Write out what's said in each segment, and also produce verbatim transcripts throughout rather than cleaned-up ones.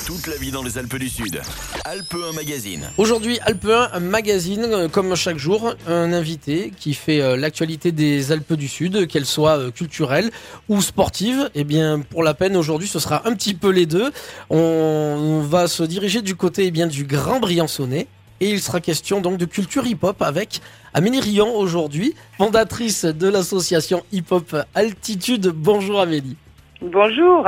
Toute la vie dans les Alpes du Sud. Alpes un magazine. Aujourd'hui, Alpes un magazine, euh, comme chaque jour, un invité qui fait euh, l'actualité des Alpes du Sud, qu'elle soit euh, culturelle ou sportive. Eh bien, pour la peine, aujourd'hui, ce sera un petit peu les deux. On, on va se diriger du côté eh bien, du Grand Briançonnais. Et il sera question donc de culture hip-hop avec Amélie Riant aujourd'hui, fondatrice de l'association hip-hop Altitude. Bonjour Amélie. Bonjour.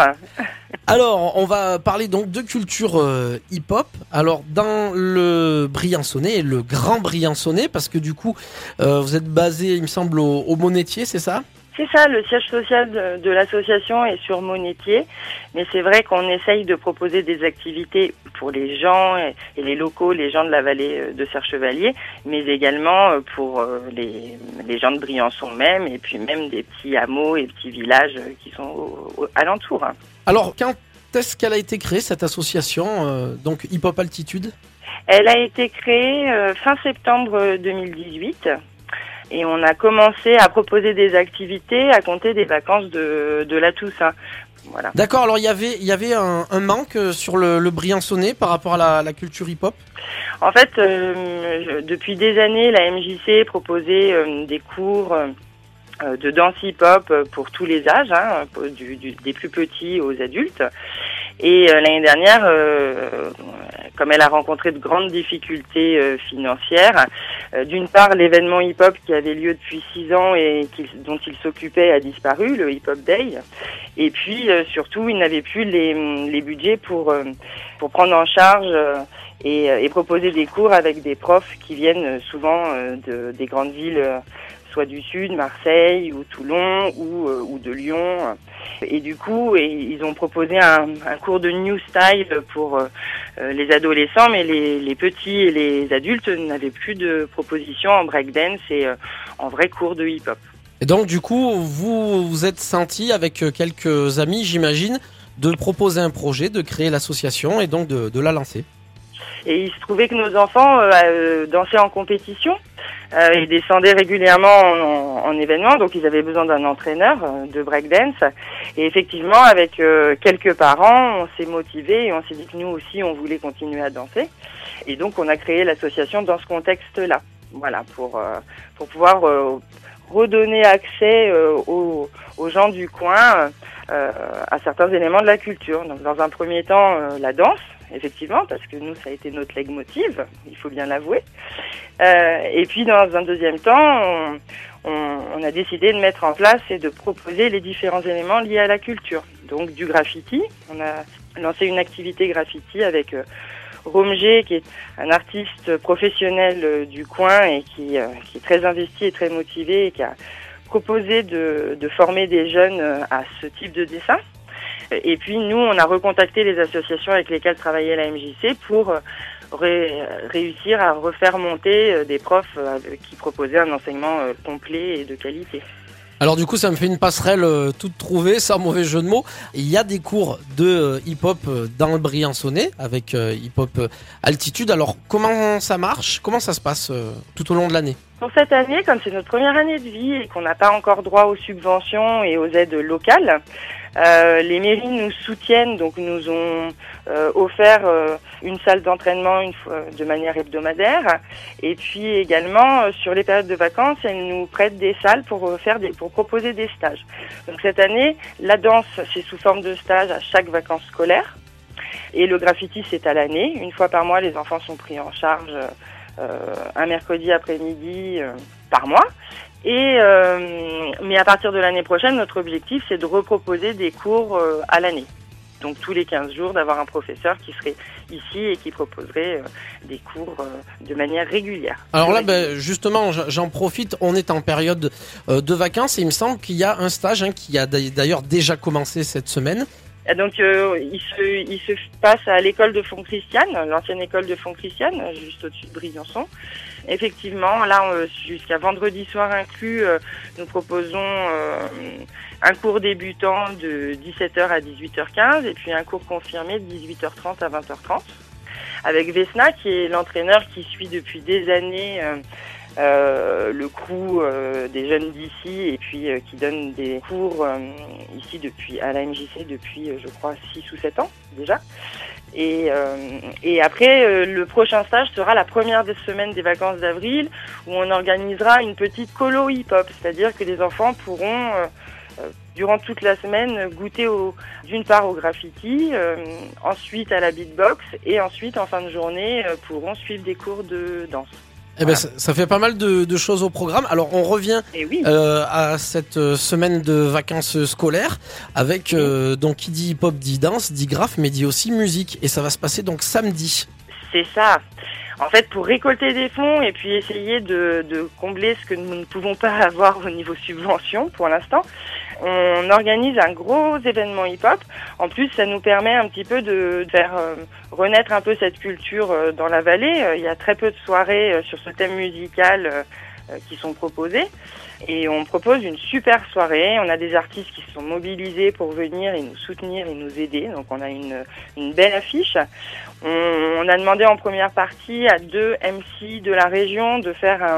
Alors, on va parler donc de culture euh, hip-hop. Alors, dans le Briançonnais, le Grand Briançonnais, parce que du coup, euh, vous êtes basé, il me semble, au, au Monétier, c'est ça ? C'est ça, le siège social de, de l'association est sur Monétier, mais c'est vrai qu'on essaye de proposer des activités pour les gens et, et les locaux, les gens de la vallée de Serre-Chevalier, mais également pour les, les gens de Briançon même, et puis même des petits hameaux et petits villages qui sont au, au, alentours. Alors, quand est-ce qu'elle a été créée, cette association, euh, donc Hip Hop Altitude ? Elle a été créée euh, fin septembre deux mille dix-huit. Et on a commencé à proposer des activités à compter des vacances de, de la Toussaint. Voilà. D'accord, alors il y avait, il y avait un, un manque sur le, le Briançonnais par rapport à la, la culture hip-hop ? En fait, euh, je, depuis des années, la M J C proposait euh, des cours euh, de danse hip-hop pour tous les âges, hein, du, du, des plus petits aux adultes. Et euh, l'année dernière, euh, comme elle a rencontré de grandes difficultés euh, financières, euh, d'une part l'événement hip-hop qui avait lieu depuis six ans et qui, dont il s'occupait a disparu, le Hip Hop Day, et puis euh, surtout il n'avait plus les, les budgets pour euh, pour prendre en charge euh, et, et proposer des cours avec des profs qui viennent souvent euh, de, des grandes villes, euh, soit du Sud, Marseille ou Toulon ou, euh, ou de Lyon. Et du coup, et ils ont proposé un, un cours de New Style pour euh, les adolescents, mais les, les petits et les adultes n'avaient plus de propositions en breakdance et euh, en vrai cours de hip-hop. Et donc, du coup, vous vous êtes senti avec quelques amis, j'imagine, de proposer un projet, de créer l'association et donc de, de la lancer. Et il se trouvait que nos enfants euh, dansaient en compétition. Euh, ils descendaient régulièrement en, en, en événement, donc ils avaient besoin d'un entraîneur euh, de breakdance. Et effectivement, avec euh, quelques parents, on s'est motivés et on s'est dit que nous aussi, on voulait continuer à danser. Et donc, on a créé l'association dans ce contexte-là, voilà, pour euh, pour pouvoir euh, redonner accès euh, aux, aux gens du coin euh, à certains éléments de la culture. Donc, dans un premier temps, euh, la danse. Effectivement, parce que nous, ça a été notre leitmotiv, il faut bien l'avouer. Euh, et puis, dans un deuxième temps, on, on, on a décidé de mettre en place et de proposer les différents éléments liés à la culture. Donc, du graffiti. On a lancé une activité graffiti avec euh, Romger, qui est un artiste professionnel euh, du coin et qui, euh, qui est très investi et très motivé et qui a proposé de, de former des jeunes à ce type de dessin. Et puis nous, on a recontacté les associations avec lesquelles travaillait la M J C pour ré- réussir à refaire monter des profs qui proposaient un enseignement complet et de qualité. Alors du coup, ça me fait une passerelle euh, toute trouvée, sans mauvais jeu de mots. Il y a des cours de euh, hip-hop dans le Briançonnais, avec euh, hip-hop Altitude. Alors comment ça marche ? Comment ça se passe euh, tout au long de l'année ? Pour cette année, comme c'est notre première année de vie et qu'on n'a pas encore droit aux subventions et aux aides locales, euh, les mairies nous soutiennent, donc nous ont euh, offert euh, une salle d'entraînement une fois, de manière hebdomadaire, et puis également euh, sur les périodes de vacances, elles nous prêtent des salles pour euh, faire des, pour proposer des stages. Donc cette année, la danse c'est sous forme de stage à chaque vacances scolaires, et le graffiti c'est à l'année. Une fois par mois, les enfants sont pris en charge. Euh, un mercredi après-midi euh, par mois. Et euh, mais à partir de l'année prochaine, notre objectif, c'est de reproposer des cours euh, à l'année. Donc tous les quinze jours, d'avoir un professeur qui serait ici et qui proposerait euh, des cours euh, de manière régulière. Alors là, ben, justement, j'en profite, on est en période euh, de vacances et il me semble qu'il y a un stage hein, qui a d'ailleurs déjà commencé cette semaine. Donc euh, il, se, il se passe à l'école de Font-Christiane, l'ancienne école de Font-Christiane, juste au-dessus de Briançon. Effectivement, là, euh, jusqu'à vendredi soir inclus, euh, nous proposons euh, un cours débutant de dix-sept heures à dix-huit heures quinze et puis un cours confirmé de dix-huit heures trente à vingt heures trente. Avec Vesna, qui est l'entraîneur qui suit depuis des années euh, euh, le crew euh, des jeunes d'ici et puis euh, qui donne des cours euh, ici depuis à la M J C depuis, euh, je crois, six ou sept ans déjà. Et, euh, et après, euh, le prochain stage sera la première des semaines des vacances d'avril, où on organisera une petite colo hip-hop, c'est-à-dire que les enfants pourront, euh, euh, durant toute la semaine, goûter au, d'une part au graffiti, euh, ensuite à la beatbox, et ensuite, en fin de journée, euh, pourront suivre des cours de danse. Eh ben, ça, ça fait pas mal de, de choses au programme. Alors, on revient Et oui. euh, à cette semaine de vacances scolaires avec, euh, donc, qui dit hip-hop dit danse, dit graphe, mais dit aussi musique. Et ça va se passer donc samedi. C'est ça. En fait, pour récolter des fonds et puis essayer de, de combler ce que nous ne pouvons pas avoir au niveau subvention pour l'instant, on organise un gros événement hip-hop. En plus, ça nous permet un petit peu de faire euh, renaître un peu cette culture euh, dans la vallée. Euh, il y a très peu de soirées euh, sur ce thème musical euh, euh, qui sont proposées. Et on propose une super soirée. On a des artistes qui se sont mobilisés pour venir et nous soutenir et nous aider. Donc on a une, une belle affiche. On, on a demandé en première partie à deux M C de la région de faire un,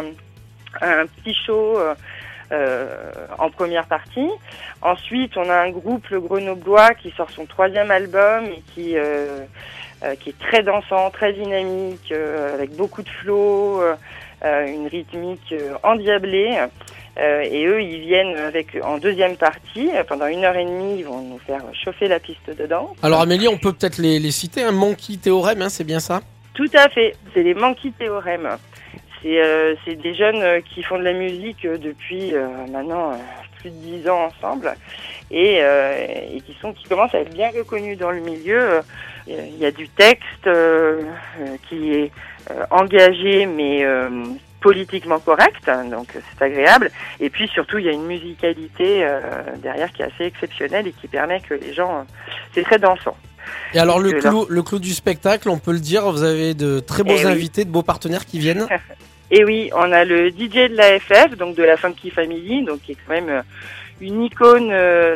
un petit show euh, euh, en première partie. Ensuite, on a un groupe, le Grenoblois, qui sort son troisième album et qui, euh, euh, qui est très dansant, très dynamique, euh, avec beaucoup de flow, euh, une rythmique euh, endiablée. Euh, et eux, ils viennent avec en deuxième partie. Pendant une heure et demie, ils vont nous faire chauffer la piste de danse. Alors Amélie, on peut peut-être les, les citer. Un Monkey Théorème, hein, c'est bien ça? Tout à fait. C'est les Monkey Théorème. C'est, euh, c'est des jeunes euh, qui font de la musique euh, depuis euh, maintenant euh, plus de dix ans ensemble et, euh, et qui sont qui commencent à être bien reconnus dans le milieu. Il y a du texte euh, qui est euh, engagé, mais euh, politiquement correct, donc c'est agréable. Et puis surtout, il y a une musicalité euh, derrière qui est assez exceptionnelle et qui permet que les gens... C'est très dansant. Et alors le clou, le clou du spectacle, on peut le dire, vous avez de très beaux Et invités, oui. de beaux partenaires qui viennent. Et oui, on a le D J de la F F, donc de la Funky Family, donc qui est quand même une icône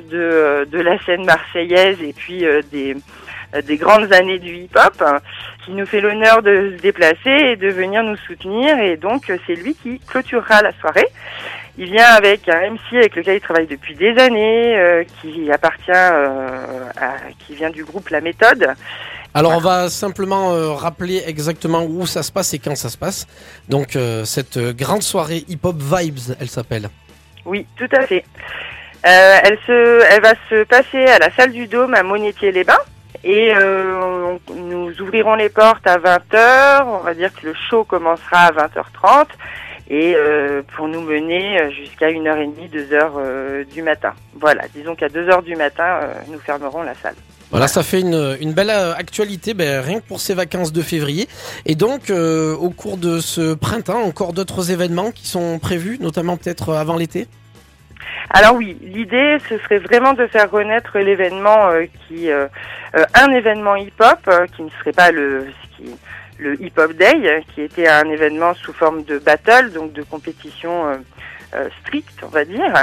de, de la scène marseillaise et puis des, des grandes années du hip-hop, qui nous fait l'honneur de se déplacer et de venir nous soutenir. Et donc c'est lui qui clôturera la soirée. Il vient avec un M C avec lequel il travaille depuis des années, euh, qui appartient, euh, à, qui vient du groupe La Méthode. Alors on va simplement euh, rappeler exactement où ça se passe et quand ça se passe. Donc euh, cette grande soirée hip-hop Vibes, elle s'appelle. Oui, tout à fait. Euh, elle se, elle va se passer à la salle du Dôme à Monétier-les-Bains. Et euh, on, nous ouvrirons les portes à vingt heures. On va dire que le show commencera à vingt heures trente. Et euh, pour nous mener jusqu'à une heure trente, deux heures euh, du matin. Voilà, disons qu'à deux heures du matin, euh, nous fermerons la salle. Voilà, ça fait une, une belle actualité, ben, rien que pour ces vacances de février. Et donc, euh, au cours de ce printemps, encore d'autres événements qui sont prévus, notamment peut-être avant l'été? Alors oui, l'idée, ce serait vraiment de faire renaître l'événement euh, qui... Euh, euh, un événement hip-hop euh, qui ne serait pas le... Qui, le Hip Hop Day, qui était un événement sous forme de battle, donc de compétition euh, euh, stricte, on va dire.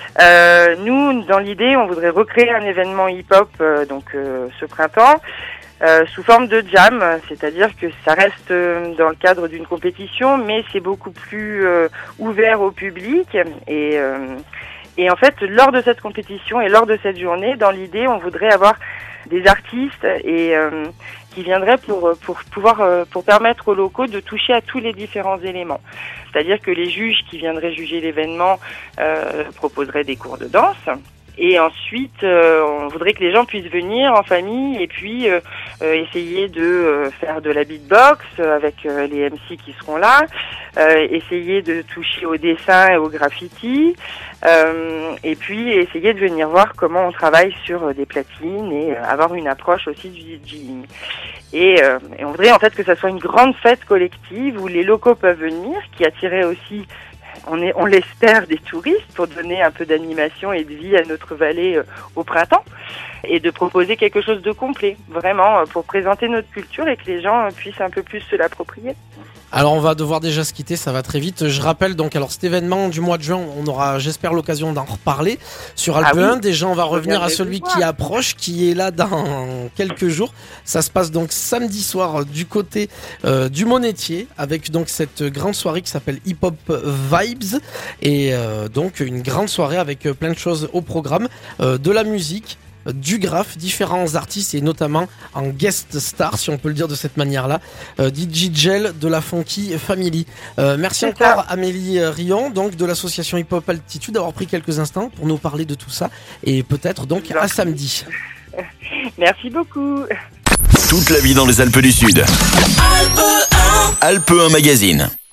Euh, nous, dans l'idée, on voudrait recréer un événement hip-hop euh, donc euh, ce printemps euh, sous forme de jam, c'est-à-dire que ça reste euh, dans le cadre d'une compétition, mais c'est beaucoup plus euh, ouvert au public. Et, euh, et en fait, lors de cette compétition et lors de cette journée, dans l'idée, on voudrait avoir des artistes et euh, qui viendraient pour pour pouvoir pour permettre aux locaux de toucher à tous les différents éléments. C'est-à-dire que les juges qui viendraient juger l'événement euh, proposeraient des cours de danse. Et ensuite, euh, on voudrait que les gens puissent venir en famille et puis euh, euh, essayer de euh, faire de la beatbox avec euh, les M C qui seront là, euh, essayer de toucher au dessin et au graffiti, euh, et puis essayer de venir voir comment on travaille sur des platines et euh, avoir une approche aussi du DJing. Et, euh, et on voudrait en fait que ça soit une grande fête collective où les locaux peuvent venir, qui attirait aussi... On, est, on l'espère des touristes pour donner un peu d'animation et de vie à notre vallée euh, au printemps et de proposer quelque chose de complet, vraiment, euh, pour présenter notre culture et que les gens euh, puissent un peu plus se l'approprier. Alors on va devoir déjà se quitter, ça va très vite. Je rappelle donc alors cet événement du mois de juin, on aura j'espère l'occasion d'en reparler sur Alpe un. Ah oui. Déjà on va revenir à celui qui approche, qui est là dans quelques jours. Ça se passe donc samedi soir du côté euh, du Monétier avec donc cette grande soirée qui s'appelle Hip Hop Vibes et euh, donc une grande soirée avec plein de choses au programme, euh, de la musique, du Graff, différents artistes et notamment en guest star, si on peut le dire de cette manière-là, euh, D J Gel de la Funky Family. Euh, merci C'est encore ça. Amélie Rion, donc de l'association Hip Hop Altitude, d'avoir pris quelques instants pour nous parler de tout ça et peut-être donc à samedi. Merci beaucoup. Toute la vie dans les Alpes du Sud. Alpes un Magazine.